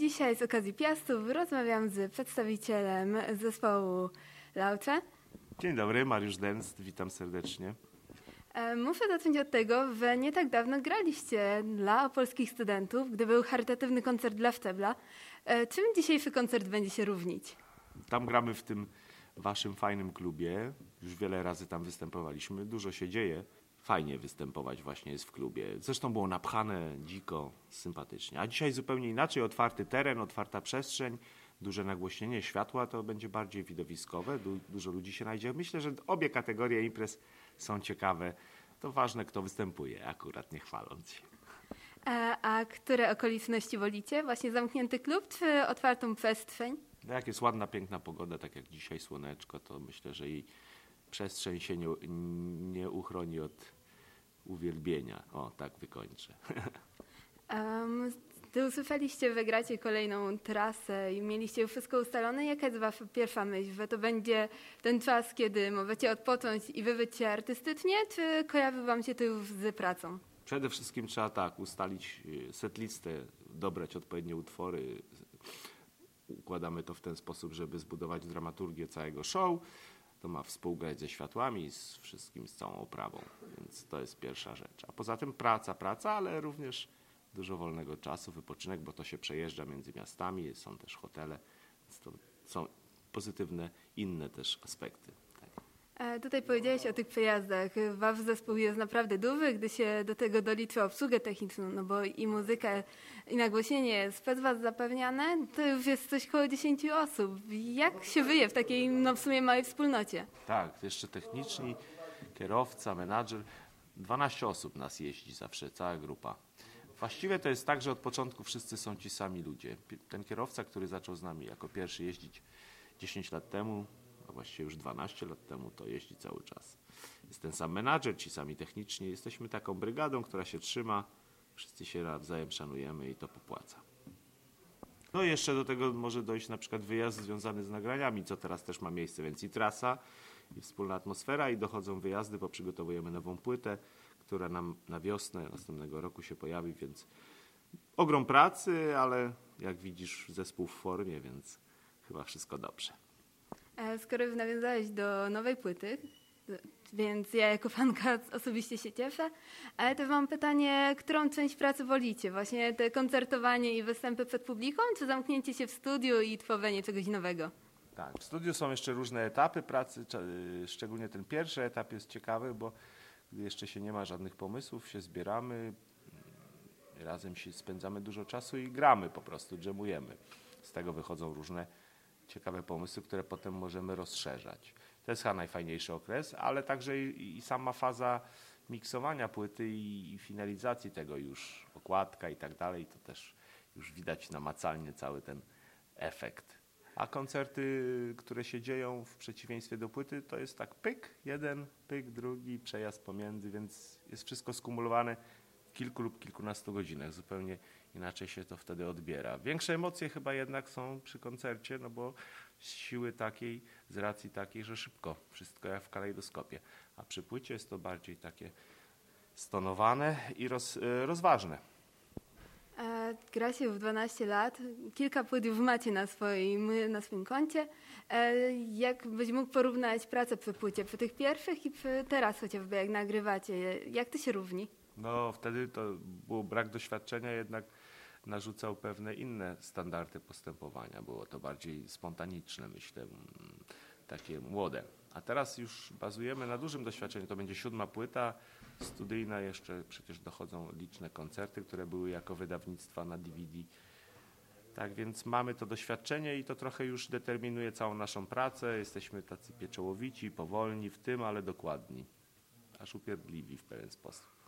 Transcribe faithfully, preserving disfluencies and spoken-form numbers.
Dzisiaj z okazji Piastów rozmawiam z przedstawicielem zespołu Lauce. Dzień dobry, Mariusz Denst, witam serdecznie. Muszę zacząć od tego, że nie tak dawno graliście dla opolskich studentów, gdy był charytatywny koncert dla Wtebla. Czym dzisiejszy koncert będzie się różnić? Tam gramy w tym waszym fajnym klubie. Już wiele razy tam występowaliśmy. Dużo się dzieje. Fajnie występować właśnie jest w klubie. Zresztą było napchane, dziko, sympatycznie. A dzisiaj zupełnie inaczej. Otwarty teren, otwarta przestrzeń, duże nagłośnienie światła. To będzie bardziej widowiskowe. Du- dużo ludzi się znajdzie. Myślę, że obie kategorie imprez są ciekawe. To ważne, kto występuje, akurat nie chwaląc się. A, a które okoliczności wolicie? Właśnie zamknięty klub czy otwartą przestrzeń? No jak jest ładna, piękna pogoda, tak jak dzisiaj słoneczko, to myślę, że jej przestrzeń się nie, nie uchroni od uwielbienia. O, tak wykończę. Um, Gdy usłyszeliście, że gracie kolejną trasę i mieliście już wszystko ustalone, jaka jest wasza pierwsza myśl? Że to będzie ten czas, kiedy możecie odpocząć i wywyć się artystycznie, czy kojarzy wam się to już z pracą? Przede wszystkim trzeba tak ustalić setlistę, dobrać odpowiednie utwory. Układamy to w ten sposób, żeby zbudować dramaturgię całego show. To ma współgrać ze światłami, z wszystkim, z całą oprawą, więc to jest pierwsza rzecz. A poza tym praca, praca, ale również dużo wolnego czasu, wypoczynek, bo to się przejeżdża między miastami, są też hotele, więc to są pozytywne inne też aspekty. Tak. E, tutaj powiedziałeś o tych przejazdach. Wasz zespół jest naprawdę duży, gdy się do tego doliczy obsługę techniczną, no bo i muzyka, i nagłośnienie jest przez was zapewniane, to już jest coś koło dziesięciu osób. Jak się wyje w takiej, no w sumie małej wspólnocie? Tak, jeszcze techniczni, kierowca, menadżer, dwanaście osób nas jeździ zawsze, cała grupa. Właściwie to jest tak, że od początku wszyscy są ci sami ludzie. Ten kierowca, który zaczął z nami jako pierwszy jeździć dziesięć lat temu, a właściwie już dwanaście lat temu, to jeździ cały czas. Jest ten sam menadżer, ci sami techniczni. Jesteśmy taką brygadą, która się trzyma, wszyscy się nawzajem szanujemy i to popłaca. No i jeszcze do tego może dojść na przykład wyjazd związany z nagraniami, co teraz też ma miejsce, więc i trasa, i wspólna atmosfera, i dochodzą wyjazdy, bo przygotowujemy nową płytę, która nam na wiosnę następnego roku się pojawi, więc ogrom pracy, ale jak widzisz zespół w formie, więc chyba wszystko dobrze. E, Skoro już nawiązałeś do nowej płyty, więc ja jako fanka osobiście się cieszę, ale też mam pytanie, którą część pracy wolicie? Właśnie te koncertowanie i występy przed publiką, czy zamknięcie się w studiu i tworzenie czegoś nowego? Tak, w studiu są jeszcze różne etapy pracy, szczególnie ten pierwszy etap jest ciekawy, bo gdy jeszcze się nie ma żadnych pomysłów, się zbieramy, razem się spędzamy dużo czasu i gramy po prostu, dżemujemy. Z tego wychodzą różne ciekawe pomysły, które potem możemy rozszerzać. To jest chyba najfajniejszy okres, ale także i, i sama faza miksowania płyty i, i finalizacji tego już, okładka i tak dalej, to też już widać namacalnie cały ten efekt. A koncerty, które się dzieją w przeciwieństwie do płyty, to jest tak pyk, jeden, pyk, drugi, przejazd pomiędzy, więc jest wszystko skumulowane w kilku lub kilkunastu godzinach. Zupełnie inaczej się to wtedy odbiera. Większe emocje chyba jednak są przy koncercie, no bo z siły takiej, z racji takiej, że szybko, wszystko jak w kalejdoskopie. A przy płycie jest to bardziej takie stonowane i roz, rozważne. E, Gra się już dwanaście lat, kilka płyt już macie na swoim, na swoim koncie. E, Jak byś mógł porównać pracę przy płycie, przy tych pierwszych i przy teraz chociażby jak nagrywacie? Jak to się różni? No wtedy to był brak doświadczenia, jednak narzucał pewne inne standardy postępowania. Było to bardziej spontaniczne, myślę, takie młode. A teraz już bazujemy na dużym doświadczeniu. To będzie siódma płyta studyjna, jeszcze przecież dochodzą liczne koncerty, które były jako wydawnictwa na D V D. Tak więc mamy to doświadczenie i to trochę już determinuje całą naszą pracę. Jesteśmy tacy pieczołowici, powolni w tym, ale dokładni. Aż upierdliwi w pewien sposób.